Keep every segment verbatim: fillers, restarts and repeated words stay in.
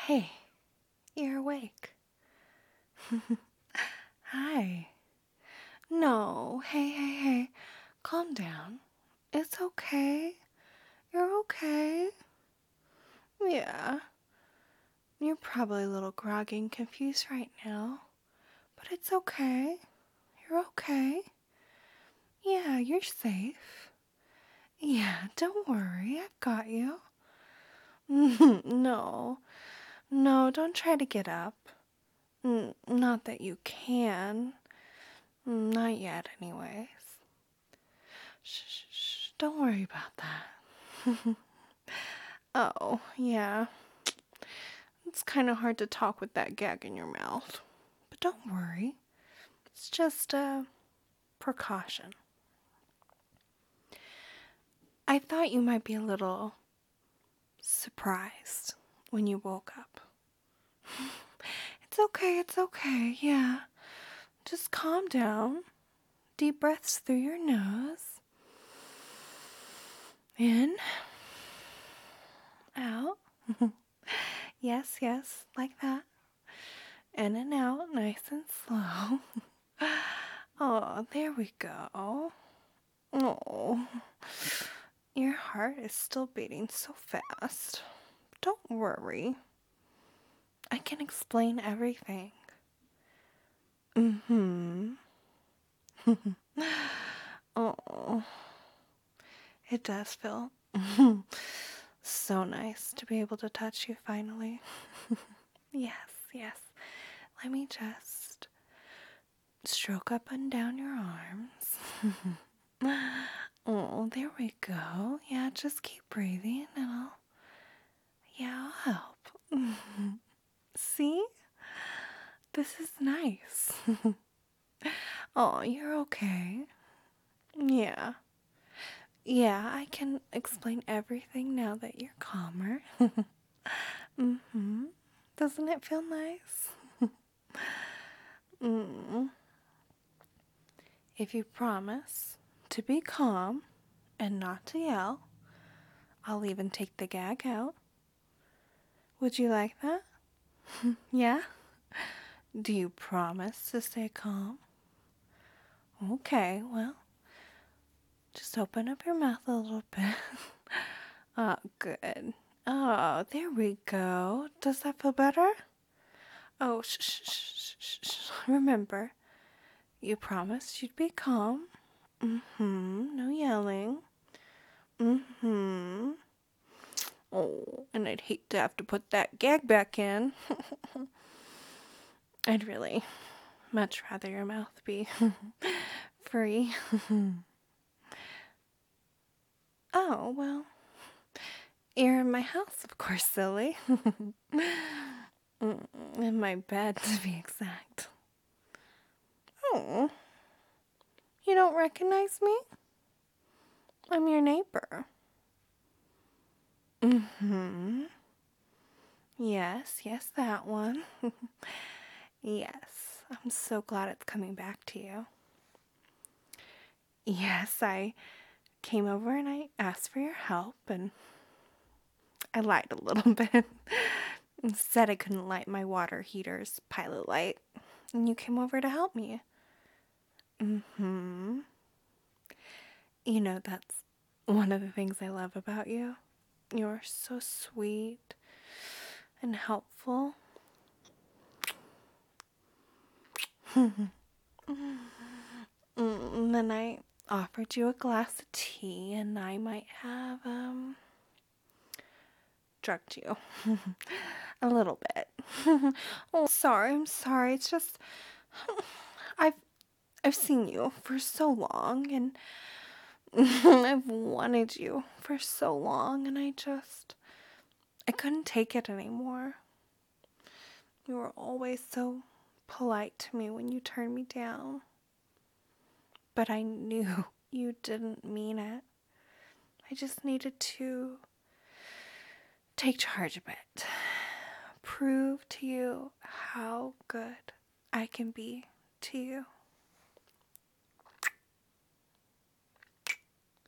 Hey, you're awake. Hi. No, hey, hey, hey. Calm down. It's okay. You're okay. Yeah. You're probably a little groggy and confused right now, but it's okay. You're okay. Yeah, you're safe. Yeah, don't worry. I've got you. No. No, don't try to get up. N- Not that you can. Not yet, anyways. Shh, shh, shh. Don't worry about that. Oh, yeah. It's kind of hard to talk with that gag in your mouth. But don't worry. It's just a precaution. I thought you might be a little surprised when you woke up. It's okay, it's okay, yeah. Just calm down. Deep breaths through your nose. In. Out. Yes, yes, like that. In and out, nice and slow. Oh, there we go. Oh, your heart is still beating so fast. Don't worry. I can explain everything. Mm-hmm. Oh, it does feel so nice to be able to touch you finally. Yes, yes. Let me just stroke up and down your arms. Oh, there we go. Yeah, just keep breathing and I'll, yeah, I'll help. See? This is nice. Oh, you're okay. Yeah. Yeah, I can explain everything now that you're calmer. Mm-hmm. Doesn't it feel nice? Mm. If you promise to be calm and not to yell, I'll even take the gag out. Would you like that? Yeah? Do you promise to stay calm? Okay, well, just open up your mouth a little bit. Oh, good. Oh, there we go. Does that feel better? Oh, shh, shh, shh, shh, shh. Remember, you promised you'd be calm. Mm-hmm. No yelling. Mm-hmm. Oh, and I'd hate to have to put that gag back in. I'd really much rather your mouth be free. Oh, well, you're in my house, of course, silly. Mm, in my bed, to be exact. Oh, you don't recognize me? I'm your neighbor. Mm-hmm. Yes, yes, that one. Yes, I'm so glad it's coming back to you. Yes, I came over and I asked for your help, and I lied a little bit. And said I couldn't light my water heater's pilot light, and you came over to help me. Mm-hmm. You know, that's one of the things I love about you. You're so sweet and helpful. And then I offered you a glass of tea, and I might have, um, drugged you. A little bit. Oh, sorry, I'm sorry. It's just, I've, I've seen you for so long, and I've wanted you for so long, and I just, I couldn't take it anymore. You were always so polite to me when you turned me down. But I knew you didn't mean it. I just needed to take charge of it. Prove to you how good I can be to you.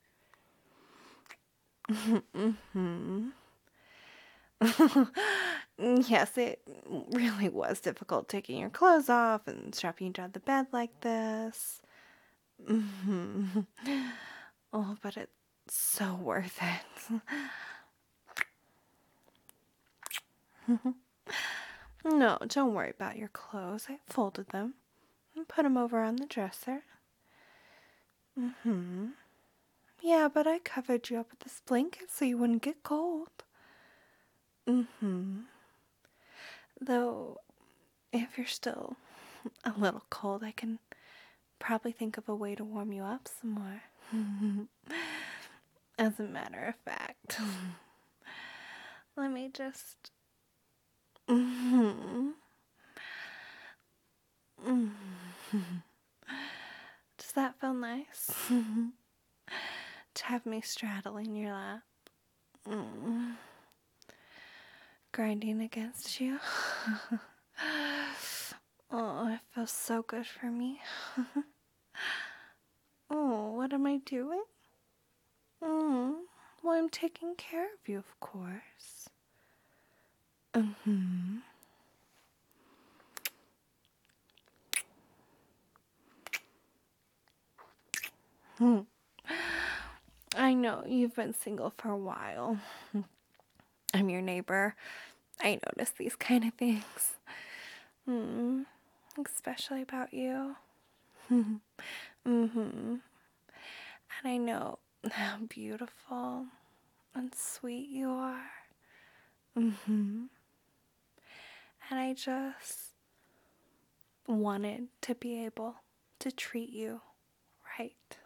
Mm-hmm. Mm, Yes, it really was difficult taking your clothes off and strapping you down the bed like this. hmm Oh, but it's so worth it. No, don't worry about your clothes. I folded them and put them over on the dresser. Hmm Yeah, but I covered you up with this blanket so you wouldn't get cold. Hmm Though, if you're still a little cold, I can probably think of a way to warm you up some more. As a matter of fact, let me just. Mhm. Mhm. Does that feel nice? To have me straddling your lap, mm, grinding against you. Oh, it feels so good for me. Oh, what am I doing? Mm, well, I'm taking care of you, of course. Mm-hmm. Hmm. I know you've been single for a while. I'm your neighbor. I notice these kind of things. Hmm. Especially about you. Mm-hmm. And I know how beautiful and sweet you are. Mm-hmm. And I just wanted to be able to treat you right.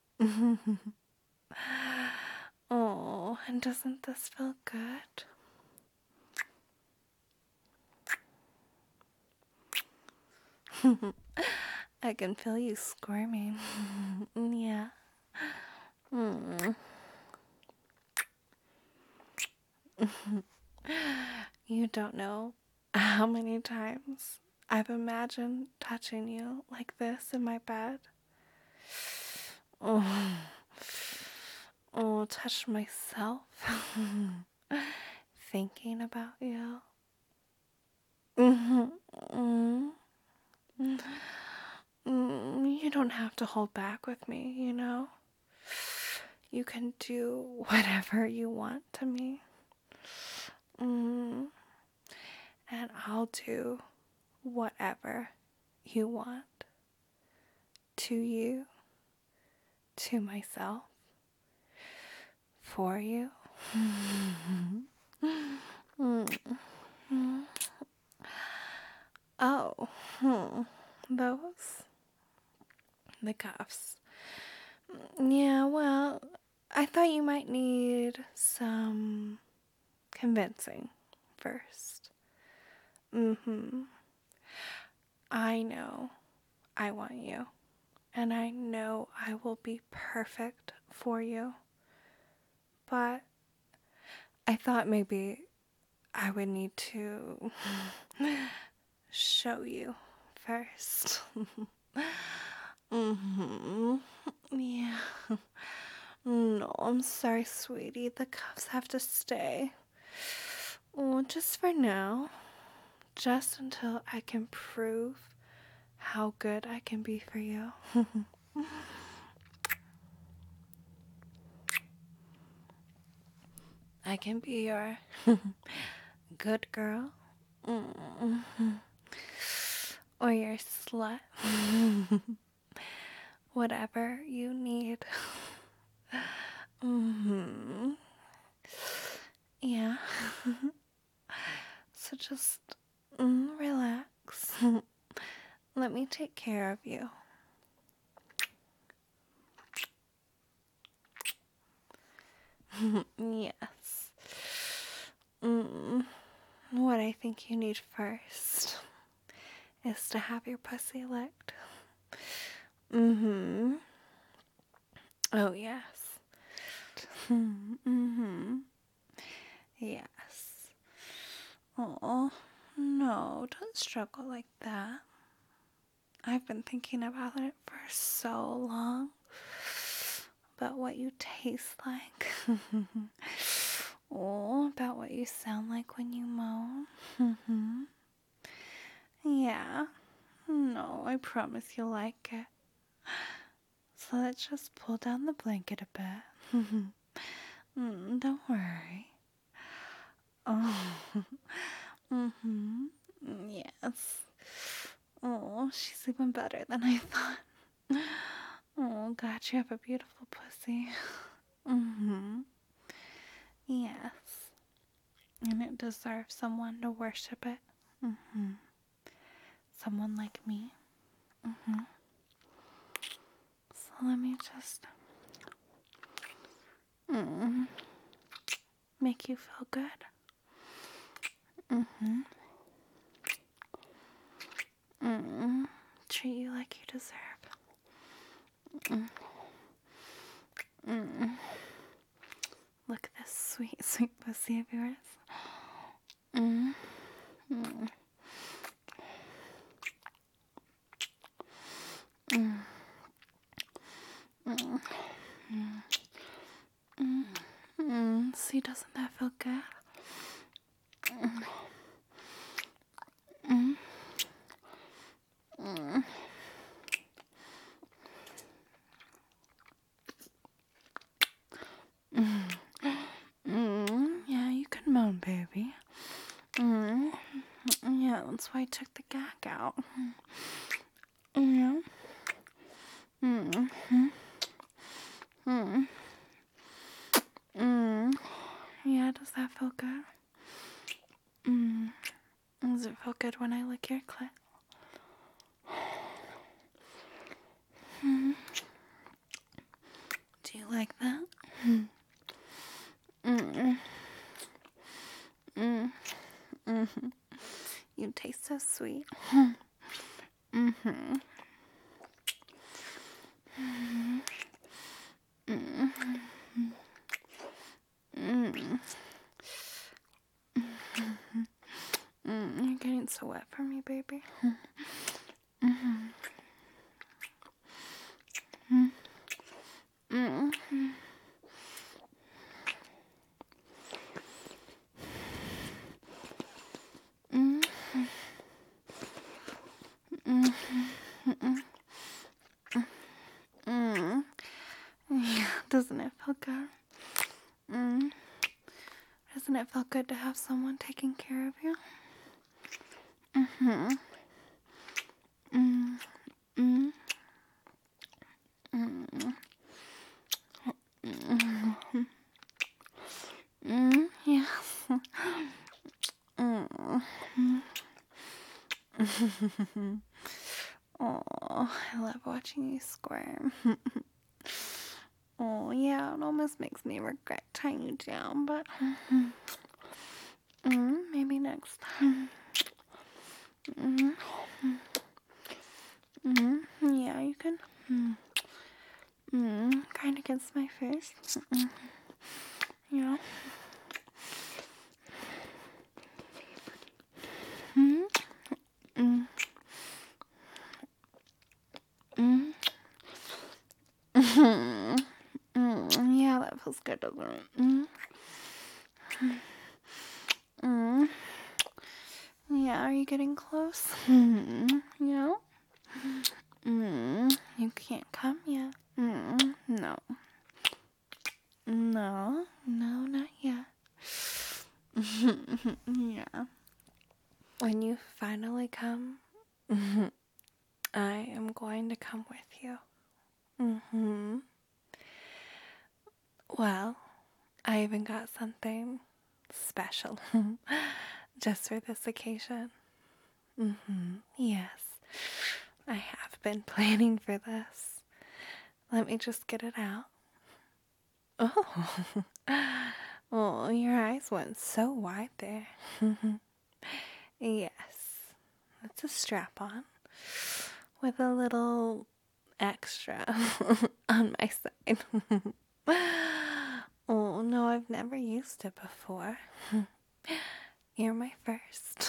Oh, and doesn't this feel good? I can feel you squirming. Yeah. Mm. You don't know how many times I've imagined touching you like this in my bed. Oh, oh, touch myself. Thinking about you. Mm-hmm. Mm-hmm. Mm, you don't have to hold back with me, you know? You can do whatever you want to me. Mm, and I'll do whatever you want to you, to myself, for you. Oh, hmm. Those? The cuffs. Yeah, well, I thought you might need some convincing first. Mm-hmm. I know I want you, and I know I will be perfect for you, but I thought maybe I would need to show you first. Mm-hmm. Yeah. No, I'm sorry, sweetie. The cuffs have to stay. Well, just for now. Just until I can prove how good I can be for you. I can be your good girl. Mm-hmm. Or your slut. Whatever you need. Mm-hmm. Yeah. So just mm, relax. Let me take care of you. Yes. Mm, what I think you need first is to have your pussy licked. Mm-hmm. Oh, yes. Mm-hmm. Yes. Oh, no, don't struggle like that. I've been thinking about it for so long. About what you taste like. Oh, about what you sound like when you moan? Mm-hmm. Yeah. No, I promise you'll like it. So let's just pull down the blanket a bit. mm, don't worry. Oh. mm-hmm. Yes. Oh, she's even better than I thought. Oh, God, you have a beautiful pussy. mm-hmm. Yes. And it deserves someone to worship it. Mm-hmm. Someone like me. Mm-hmm. So let me just mm, make you feel good. Mm-hmm. Mm, treat you like you deserve. Mm. Mm. Look at this sweet, sweet pussy of yours. Mm. Mm. Mm. Mm. Mm. Mm. See, doesn't that feel good? Mm. Mm. Mm. Mm. Mm. Yeah, you can moan, baby. Mm. Yeah, that's why I took the gag out. Yeah. Mm. Mm. Mm. Yeah, does that feel good? Mm. Does it feel good when I lick your clit? Mm. Do you like that? Mm. Mm. Mm. Mm-hmm. You taste so sweet. Mm-hmm. Mm-hmm. Mm-hmm. Mm-hmm. Mm, you're getting so wet for me, baby. Mm-hmm. Mm-hmm. Mm-hmm. Mm-hmm. Mm-hmm. Yeah, doesn't it feel good? Mm. Doesn't it feel good to have someone taking care of you? Mm-hmm. Mm. Mm. Mm. Mm. Mm. Yes. Mm. Oh, I love watching you squirm. Oh, yeah, it almost makes me regret tying you down, but mm, maybe next time. Mm, mm, yeah, you can mm, mm, kind of against my face. Mm, yeah. Mm, mm, mm, mm, mm, yeah, that feels good, doesn't it? Mm, mm, yeah, are you getting close? Mm, yeah. Mm, you can't come yet. Mm, no. No, no, not yet. yeah. When you finally come, I am going to come with you. Mm-hmm. Well, I even got something special just for this occasion. Mm-hmm. Yes, I have been planning for this. Let me just get it out. Oh, oh, your eyes went so wide there. Yes, it's a strap on with a little extra on my side. Oh, no, I've never used it before. You're my first.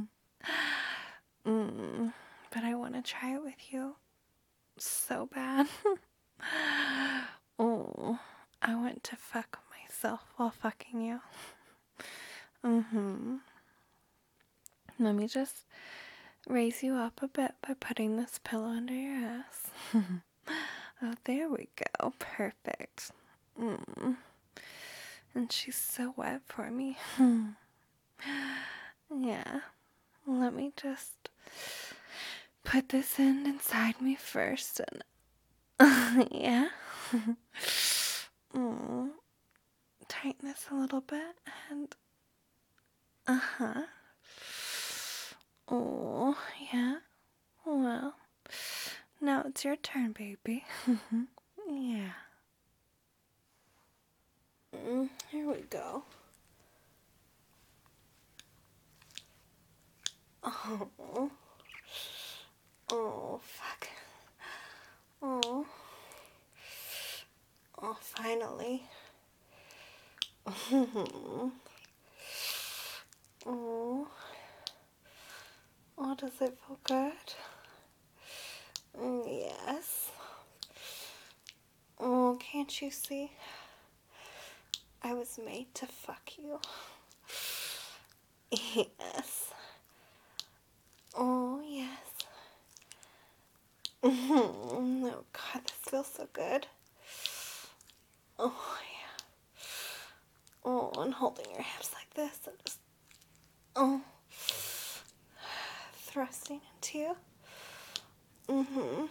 mm, but I want to try it with you so bad. oh, I want to fuck myself while fucking you. Mm-hmm. Let me just raise you up a bit by putting this pillow under your ass. Oh, there we go. Perfect. Mm. And she's so wet for me. Yeah. Let me just put this end inside me first and yeah. Mm. Tighten this a little bit and uh-huh. Oh, yeah. Well, now it's your turn, baby. Yeah. Mm, here we go. Oh. Oh, fuck. Oh. Oh, finally. Oh. Oh, does it feel good? Yes. Oh, can't you see? I was made to fuck you. Yes. Oh, yes. Oh, God, this feels so good. Oh, yeah. Oh, and holding your hips like this and just, oh, thrusting into you. Mm-hmm.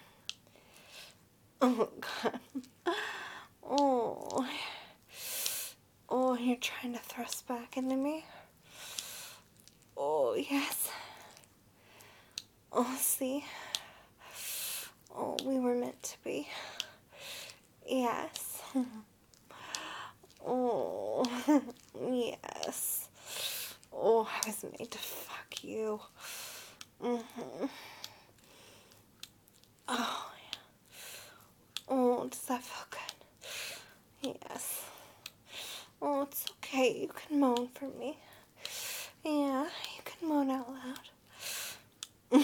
Oh, God. Oh. Oh, you're trying to thrust back into me? Oh, yes. Oh, see? Oh, we were meant to be. Yes. Oh, yes. Oh, I was made to fuck you. Mm-hmm. Oh, yeah. Oh, does that feel good? Yes. Oh, it's okay. You can moan for me. Yeah, you can moan out loud.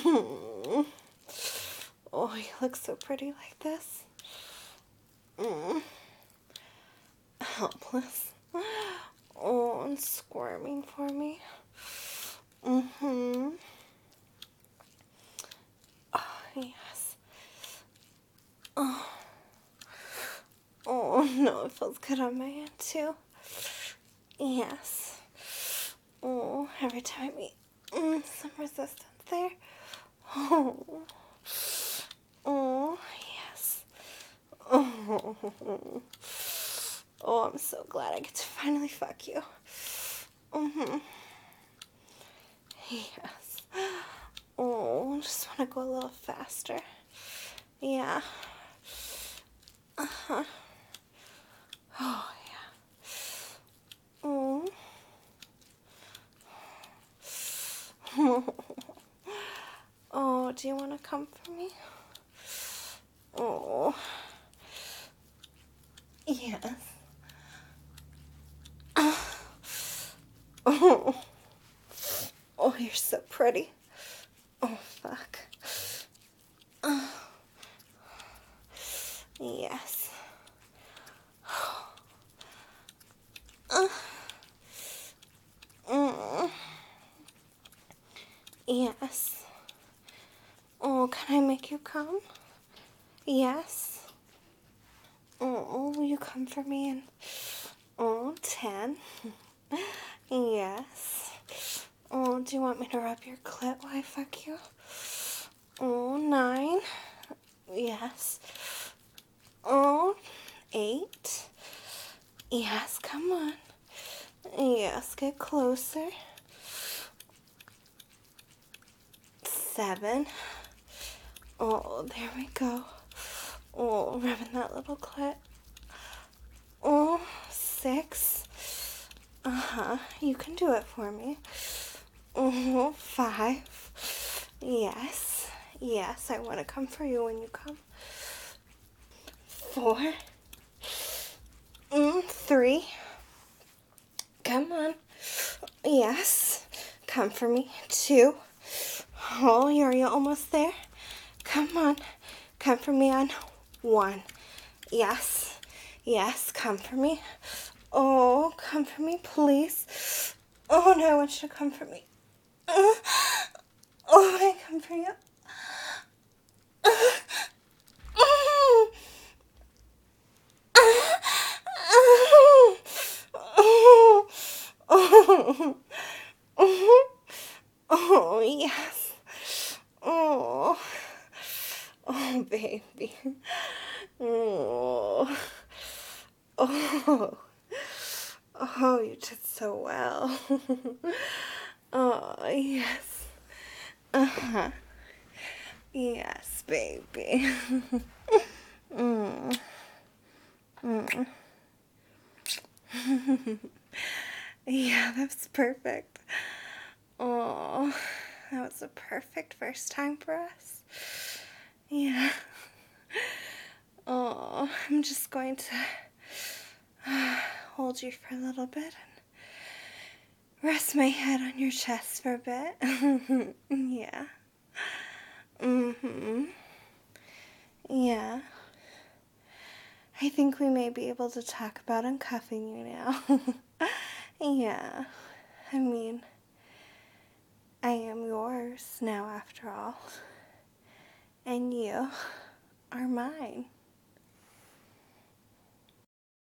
Oh, you look so pretty like this. Mm. Helpless. Oh, and squirming for me. Mm-hmm. Oh, yes. Oh. Oh, no, it feels good on my hand, too. Yes. Oh, every time I meet mm, some resistance there. Oh. Oh, yes. Oh. Oh, I'm so glad I get to finally fuck you. Mm-hmm. Yes. Oh, I just want to go a little faster. Yeah. Uh-huh. Oh, yeah. Oh. Oh, do you want to come for me? Oh. Yes. Oh. Oh, you're so pretty. Oh, fuck. Oh. Yes. Uh. Mm. Yes. Oh, can I make you come? Yes. Oh, will you come for me in, oh, ten? Yes. Oh, do you want me to rub your clit while I fuck you? Oh, nine. Yes. Oh, eight. Yes, come on. Yes, get closer. Seven. Oh, there we go. Oh, rubbing that little clit. Oh, six. Uh-huh, you can do it for me. Oh, five. Yes. Yes, I want to come for you when you come. Four. Mm, three. Come on. Yes. Come for me. Two. Oh, are you almost there? Come on. Come for me on one. Yes. Yes, come for me. Oh, comfort me, please. Oh, no, I want you to comfort me. Oh, I comfort you. Oh, yes. Oh, oh, baby. Oh, oh, oh, you did so well. Oh, yes. Uh-huh. Yes, baby. Mm. Mm. Yeah, that's perfect. Oh, that was a perfect first time for us. Yeah. Oh, I'm just going to hold you for a little bit and rest my head on your chest for a bit. Yeah. Mm-hmm. Yeah. I think we may be able to talk about uncuffing you now. Yeah. I mean, I am yours now after all. And you are mine.